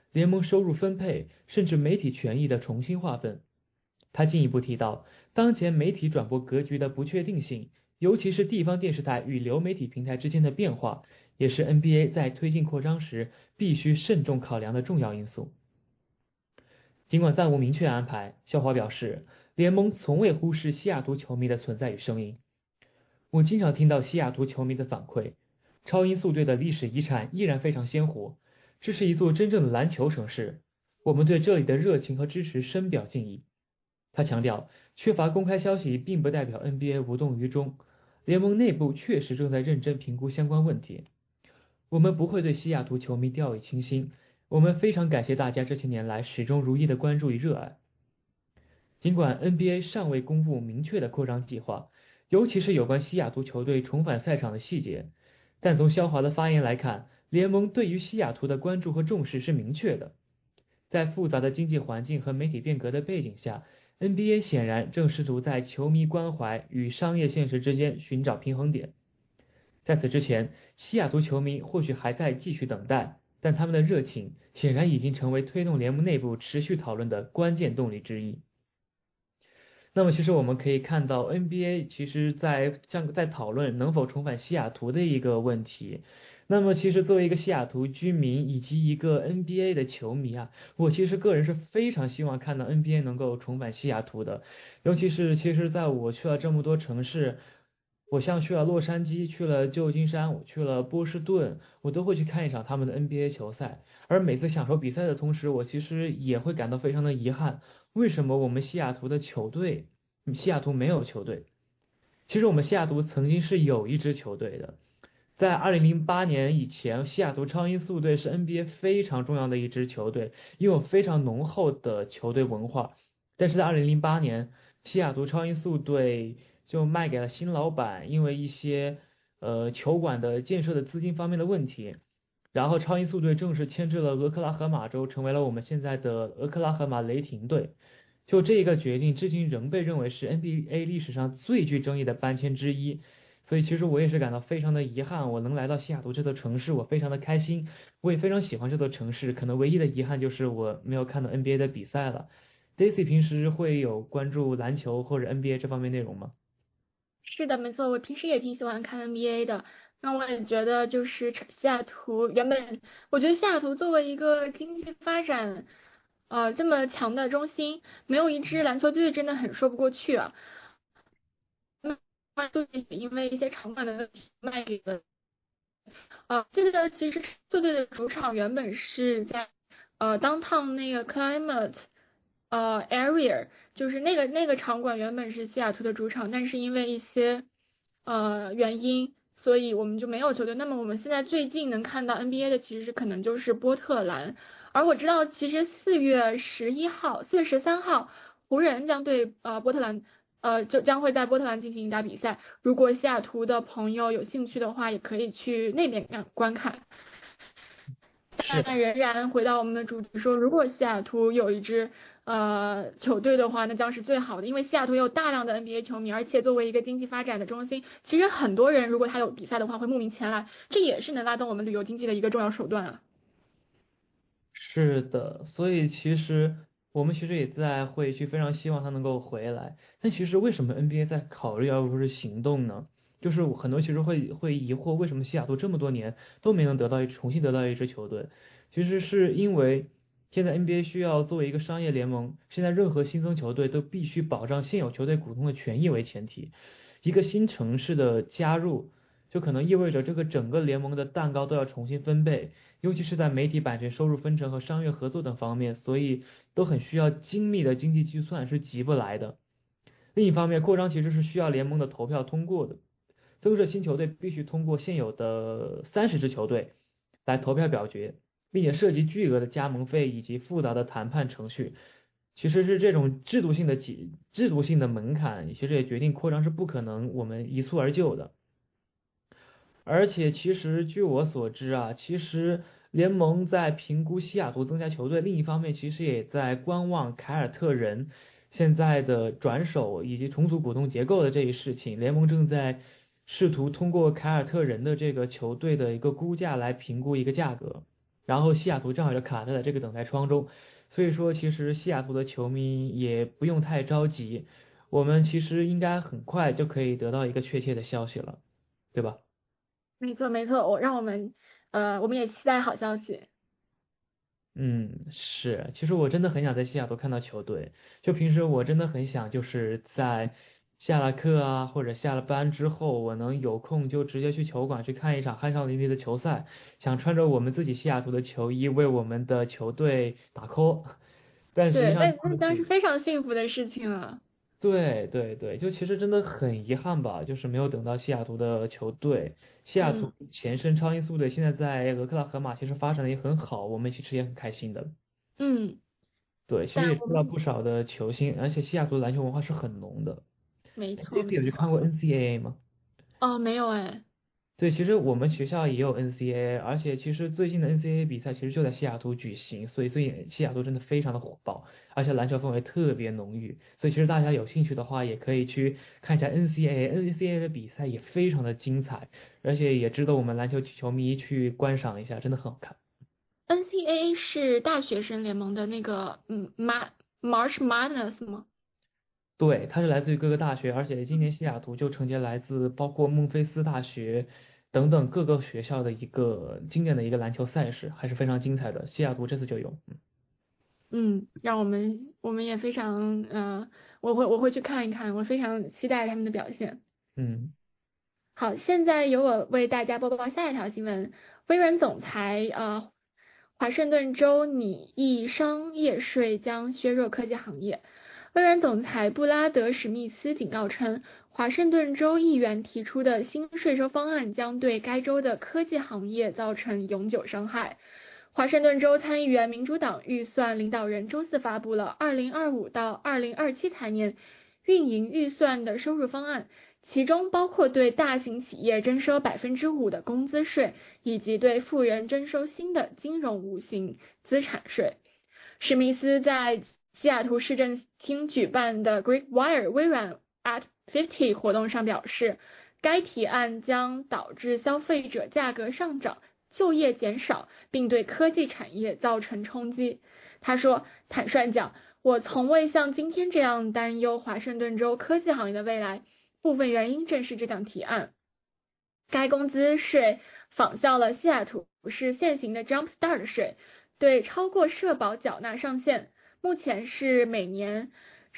联盟收入分配，甚至媒体权益的重新划分。他进一步提到，当前媒体转播格局的不确定性，尤其是地方电视台与流媒体平台之间的变化，也是 NBA 在推进扩张时必须慎重考量的重要因素。尽管暂无明确安排，校华表示，联盟从未忽视西雅图球迷的存在与声音。我经常听到西雅图球迷的反馈，超音速队的历史遗产依然非常鲜活，这是一座真正的篮球城市，我们对这里的热情和支持深表敬意。他强调，缺乏公开消息并不代表 NBA 无动于衷，联盟内部确实正在认真评估相关问题。我们不会对西雅图球迷掉以轻心，我们非常感谢大家这些年来始终如一的关注与热爱。尽管 NBA 尚未公布明确的扩张计划，尤其是有关西雅图球队重返赛场的细节，但从肖华的发言来看，联盟对于西雅图的关注和重视是明确的。在复杂的经济环境和媒体变革的背景下， NBA 显然正试图在球迷关怀与商业现实之间寻找平衡点。在此之前，西雅图球迷或许还在继续等待，但他们的热情显然已经成为推动联盟内部持续讨论的关键动力之一。那么其实我们可以看到 NBA 其实在讨论能否重返西雅图的一个问题。那么其实作为一个西雅图居民以及一个 NBA 的球迷啊，我其实个人是非常希望看到 NBA 能够重返西雅图的。尤其是其实在我去了这么多城市，我像去了洛杉矶，去了旧金山，我去了波士顿，我都会去看一场他们的 NBA 球赛。而每次享受比赛的同时，我其实也会感到非常的遗憾，为什么我们西雅图的球队，西雅图没有球队？其实我们西雅图曾经是有一支球队的，在2008年以前，西雅图超音速队是 NBA 非常重要的一支球队，拥有非常浓厚的球队文化。但是在2008年，西雅图超音速队就卖给了新老板，因为一些球馆的建设的资金方面的问题，然后超音速队正式迁至了俄克拉荷马州，成为了我们现在的俄克拉荷马雷霆队。就这个决定至今仍被认为是 NBA 历史上最具争议的搬迁之一。所以其实我也是感到非常的遗憾，我能来到西雅图这座城市，我非常的开心，我也非常喜欢这座城市，可能唯一的遗憾就是我没有看到 NBA 的比赛了。Daisy 平时会有关注篮球或者 NBA 这方面内容吗？ 是的，没错，我平时也挺喜欢看 NBA 的。那我也觉得就是西雅图我觉得西雅图作为一个经济发展这么强的中心，没有一支篮球队真的很说不过去啊。因为一些场馆的问题卖给了这个其实球队的主场原本是在downtown 那个 Climate area， 就是那个场馆原本是西雅图的主场，但是因为一些原因，所以我们就没有球队。那么我们现在最近能看到 NBA 的其实可能就是波特兰，而我知道其实4月13号湖人将对波特兰就将会在波特兰进行一打比赛，如果西雅图的朋友有兴趣的话，也可以去那边观看。但仍然回到我们的主题说，如果西雅图有一支球队的话，那将是最好的，因为西雅图有大量的 NBA 球迷，而且作为一个经济发展的中心，其实很多人如果他有比赛的话会慕名前来，这也是能拉动我们旅游经济的一个重要手段啊。 是的，所以其实我们也会去非常希望他能够回来，但其实为什么 NBA 在考虑而不是行动呢？就是很多其实会疑惑，为什么西雅图这么多年都没能重新得到一支球队？其实是因为现在 NBA 需要作为一个商业联盟，现在任何新增球队都必须保障现有球队股东的权益为前提。一个新城市的加入，就可能意味着这个整个联盟的蛋糕都要重新分配，尤其是在媒体版权收入分成和商业合作等方面，所以都很需要精密的经济计算，是急不来的。另一方面，扩张其实是需要联盟的投票通过的。增设新球队必须通过现有的30支球队来投票表决，并且涉及巨额的加盟费以及复杂的谈判程序。其实是这种制度性的门槛，其实也决定扩张是不可能我们一蹴而就的。而且其实据我所知啊，其实联盟在评估西雅图增加球队，另一方面其实也在观望凯尔特人现在的转手以及重组股东结构的这一事情。联盟正在试图通过凯尔特人的这个球队的一个估价来评估一个价格。 然后西雅图正好就卡在了这个等待窗中，所以说其实西雅图的球迷也不用太着急，我们其实应该很快就可以得到一个确切的消息了，对吧？ 没错没错，我们也期待好消息。 是，其实我真的很想在西雅图看到球队，就平时我真的很想就是在下了课啊或者下了班之后，我能有空就直接去球馆去看一场酣畅淋漓的球赛，想穿着我们自己西雅图的球衣为我们的球队打 call，但实际对， 上那将是非常幸福的事情了。 对对对，就其实真的很遗憾吧，就是没有等到西雅图的球队。西雅图前身超音速队现在在俄克拉荷马其实发展的也很好，我们其实也很开心的。对，其实也知道不少的球星，而且西雅图的篮球文化是很浓的。 没错。 你有去看过 NCAA 吗？ 没有哎。 对，其实我们学校也有 NCAA，而且其实最近的 NCAA 比赛其实就在西雅图举行，所以西雅图真的非常的火爆，而且篮球氛围特别浓郁，所以其实大家有兴趣的话也可以去看一下 NCAA 的比赛也非常的精彩，而且也值得我们篮球球迷去观赏一下，真的很好看。 NCAA 是大学生联盟的那个March Madness 吗？ 对，它是来自于各个大学，而且今年西雅图就承接来自包括孟菲斯大学等等各个学校的一个经典的一个篮球赛事，还是非常精彩的。西雅图这次就有。 让我们也非常我会去看一看，我非常期待他们的表现。好，现在由我为大家播报下一条新闻。微软总裁华盛顿州拟议商业税将削弱科技行业。微软总裁布拉德·史密斯警告称，华盛顿州议员提出的新税收方案将对该州的科技行业造成永久伤害。华盛顿州参议员民主党预算领导人周四发布了2025到2027财年运营预算的收入方案，其中包括对大型企业征收5%的工资税，以及对富人征收新的金融无形资产税。史密斯在西雅图市政厅举办的 Great Wire 微软 at 50活动上表示，该提案将导致消费者价格上涨、就业减少，并对科技产业造成冲击。他说，坦率讲，我从未像今天这样担忧华盛顿州科技行业的未来，部分原因正是这项提案。该工资税仿效了西雅图市现行的 Jump Start 税，对超过社保缴纳上限，目前是每年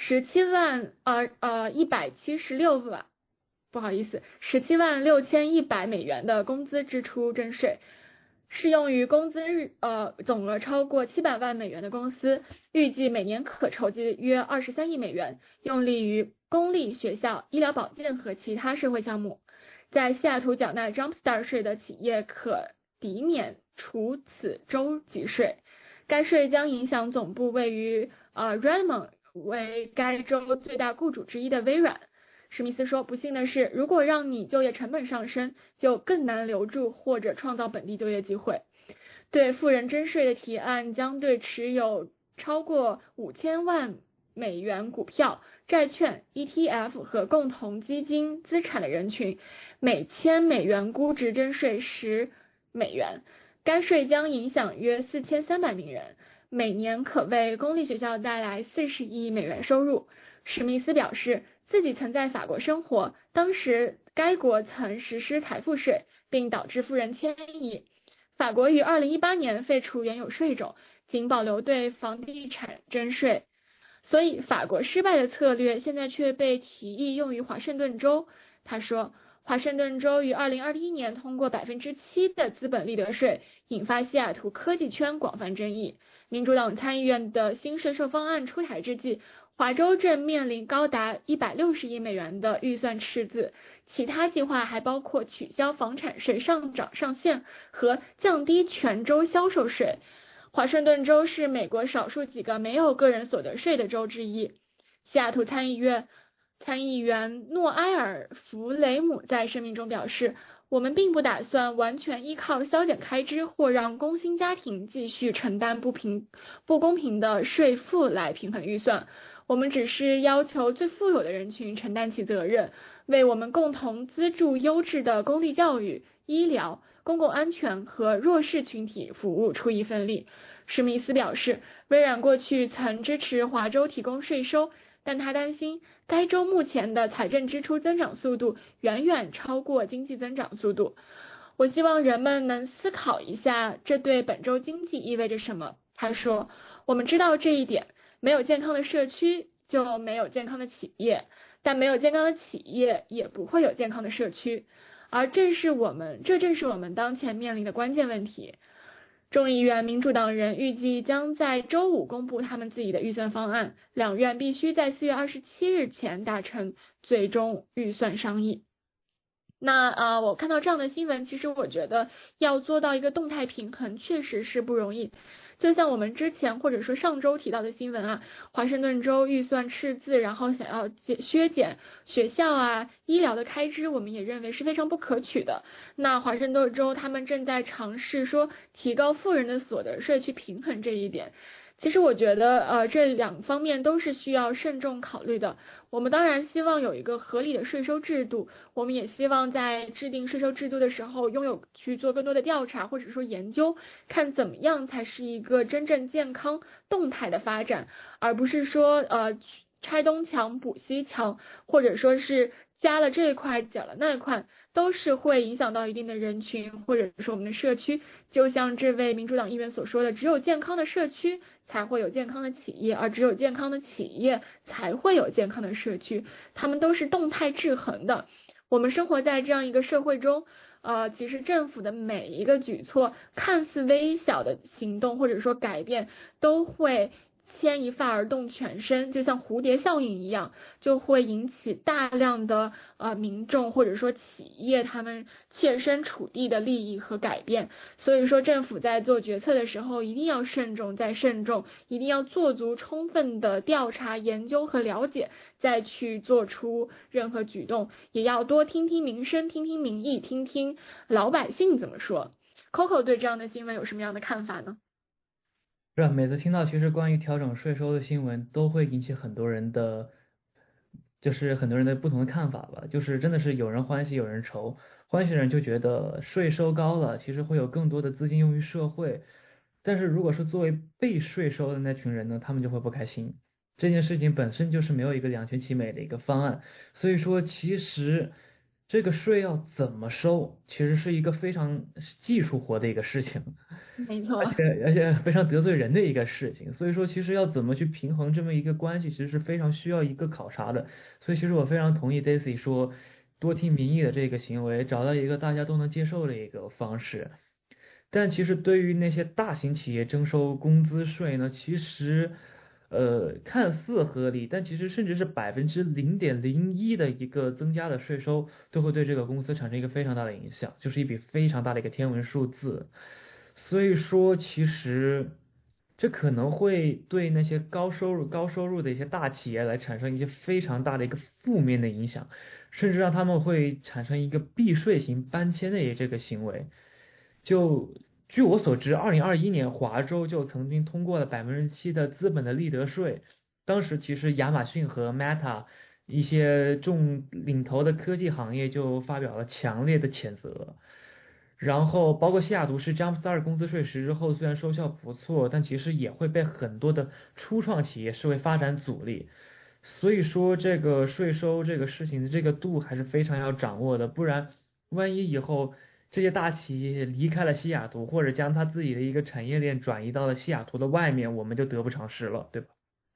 176100美元的工资支出征税，适用于工资总额超过700万美元的公司，预计每年可筹集约23亿美元，用利于公立学校、医疗保健和其他社会项目。在西雅图缴纳 Jumpstart 税的企业可抵免除此州级税。该税将影响总部位于Redmond 为该州最大雇主之一的微软。史密斯说，不幸的是，如果让你就业成本上升，就更难留住或者创造本地就业机会。对富人征税的提案将对持有超过5000万美元股票、债券、ETF 和共同基金资产的人群每1000美元估值征税10美元。该税将影响约4300名人，每年可为公立学校带来40亿美元收入。史密斯表示，自己曾在法国生活，当时该国曾实施财富税，并导致富人迁移。法国于2018年废除原有税种，仅保留对房地产征税，所以法国失败的策略现在却被提议用于华盛顿州。他说，华盛顿州于2021年通过7%的资本利得税，引发西雅图科技圈广泛争议。民主党参议院的新税收方案出台之际，华州正面临高达160亿美元的预算赤字，其他计划还包括取消房产税上涨上限和降低全州销售税。华盛顿州是美国少数几个没有个人所得税的州之一。西雅图参议员诺埃尔·弗雷姆在声明中表示，我们并不打算完全依靠削减开支或让工薪家庭继续承担不公平的税负来平衡预算。我们只是要求最富有的人群承担起责任，为我们共同资助优质的公立教育、医疗、 公共安全和弱势群体服务出一份力。史密斯表示，微软过去曾支持华州提供税收，但他担心该州目前的财政支出增长速度远远超过经济增长速度。我希望人们能思考一下这对本州经济意味着什么。他说，我们知道这一点，没有健康的社区就没有健康的企业，但没有健康的企业也不会有健康的社区，而这正是我们当前面临的关键问题。众议院民主党人预计将在周五公布他们自己的预算方案，两院必须在4月27日前达成最终预算商议。那我看到这样的新闻，其实我觉得要做到一个动态平衡确实是不容易。就像我们之前或者说上周提到的新闻啊，华盛顿州预算赤字，然后想要削减学校啊、医疗的开支，我们也认为是非常不可取的。那华盛顿州他们正在尝试说提高富人的所得税去平衡这一点。其实我觉得这两方面都是需要慎重考虑的。我们当然希望有一个合理的税收制度，我们也希望在制定税收制度的时候去做更多的调查或者说研究，看怎么样才是一个真正健康动态的发展，而不是说拆东墙补西墙，或者说是加了这一块减了那一块，都是会影响到一定的人群或者说我们的社区。就像这位民主党议员所说的，只有健康的社区才会有健康的企业，而只有健康的企业才会有健康的社区，他们都是动态制衡的。我们生活在这样一个社会中，其实政府的每一个举措，看似微小的行动或者说改变，都会牵一发而动全身，就像蝴蝶效应一样，就会引起大量的民众或者说企业他们切身处地的利益和改变。所以说政府在做决策的时候一定要慎重再慎重，一定要做足充分的调查研究和了解，再去做出任何举动，也要多听听民生，听听民意，听听老百姓怎么说。 Coco 对这样的新闻有什么样的看法呢？ 是啊，每次听到其实关于调整税收的新闻，都会引起很多人的不同的看法吧。就是真的是有人欢喜有人愁，欢喜的人就觉得税收高了，其实会有更多的资金用于社会，但是如果是作为被税收的那群人呢，他们就会不开心。这件事情本身就是没有一个两全其美的一个方案，所以说其实这个税要怎么收，其实是一个非常技术活的一个事情， 没错， 而且非常得罪人的一个事情。所以说其实要怎么去平衡这么一个关系，其实是非常需要一个考察的。所以其实我非常同意 Daisy 说多听民意的这个行为，找到一个大家都能接受的一个方式。但其实对于那些大型企业征收工资税呢，其实看似合理，但其实甚至是0.01%的一个增加的税收，都会对这个公司产生一个非常大的影响，就是一笔非常大的一个天文数字。所以说其实这可能会对那些高收入的一些大企业来产生一些非常大的一个负面的影响，甚至让他们会产生一个避税型搬迁的这个行为。就据我所知，2021年华州就曾经通过了7%的资本的利得税，当时其实亚马逊和 Meta 一些领头的科技行业就发表了强烈的谴责。然后包括西雅图市 Jumpstart 工资税实施后，虽然收效不错，但其实也会被很多的初创企业视为发展阻力。所以说这个税收这个事情的这个度还是非常要掌握的，不然万一以后这些大企业离开了西雅图，或者将它自己的一个产业链转移到了西雅图的外面，我们就得不偿失了，对吧？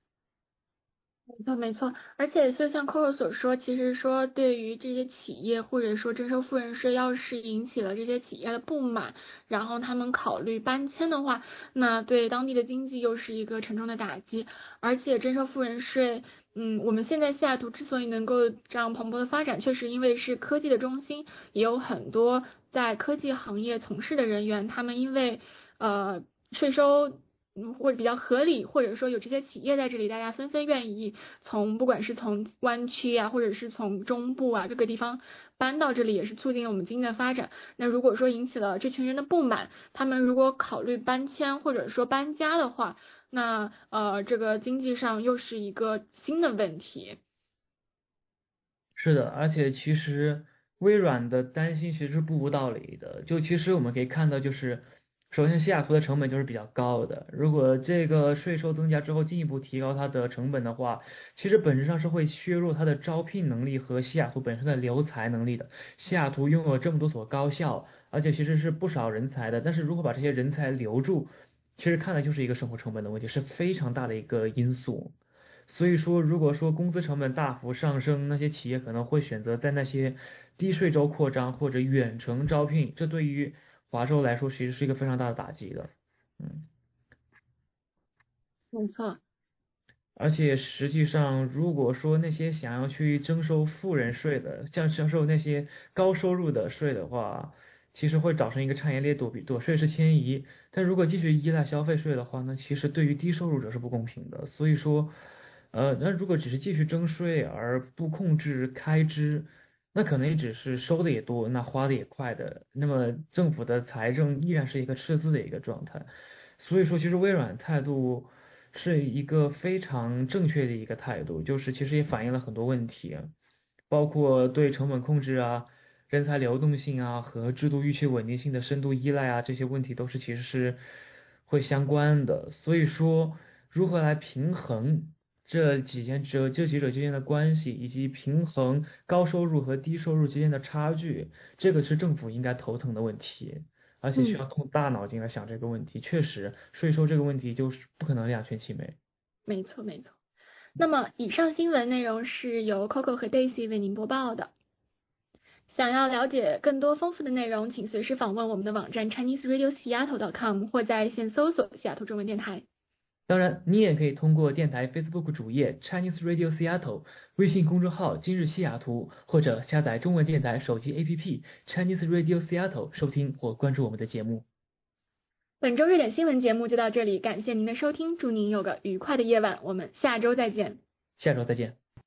没错，而且就像 Coco 所说，其实说对于这些企业或者说征收富人税，要是引起了这些企业的不满，然后他们考虑搬迁的话，那对当地的经济又是一个沉重的打击。而且征收富人税，我们现在西雅图之所以能够这样蓬勃的发展，确实因为是科技的中心，也有很多在科技行业从事的人员，他们因为税收或者比较合理，或者说有这些企业在这里，大家纷纷愿意不管是从湾区啊，或者是从中部啊各个地方搬到这里，也是促进了我们经济的发展。那如果说引起了这群人的不满，他们如果考虑搬迁或者说搬家的话，那这个经济上又是一个新的问题。 是的，而且其实微软的担心其实是不无道理的。就其实我们可以看到，就是首先西雅图的成本就是比较高的，如果这个税收增加之后进一步提高它的成本的话，其实本质上是会削弱它的招聘能力和西雅图本身的留才能力的。西雅图拥有这么多所高校，而且其实是不少人才的，但是如果把这些人才留住，其实看的就是一个生活成本的问题，是非常大的一个因素。所以说，如果说工资成本大幅上升，那些企业可能会选择在那些低税州扩张或者远程招聘，这对于华州来说其实是一个非常大的打击的。 没错。 而且实际上，如果说那些想要去征收富人税的，像征收那些高收入的税的话，其实会造成一个产业链躲税是迁移。但如果继续依赖消费税的话呢，其实对于低收入者是不公平的。所以说，那如果只是继续征税而不控制开支，那可能也只是收的也多，那花的也快的，那么政府的财政依然是一个赤字的一个状态。所以说，其实微软态度是一个非常正确的一个态度，就是其实也反映了很多问题，包括对成本控制啊、人才流动性啊和制度预期稳定性的深度依赖啊，这些问题都是其实是会相关的。所以说，如何来平衡这几者之间的关系，以及平衡高收入和低收入之间的差距，这个是政府应该头疼的问题，而且需要动大脑筋来想这个问题。确实，税收这个问题就是不可能两全其美。 没错没错。那么以上新闻内容是由 Coco 和 Daisy 为您播报的。想要了解更多丰富的内容，请随时访问我们的网站 ChineseRadioSeattle.com 或在线搜索西雅图中文电台。 当然，你也可以通过电台 Facebook 主页 Chinese Radio Seattle、微信公众号今日西雅图，或者下载中文电台手机 APP Chinese Radio Seattle 收听或关注我们的节目。 本周热点新闻节目就到这里，感谢您的收听，祝您有个愉快的夜晚，我们下周再见。 下周再见。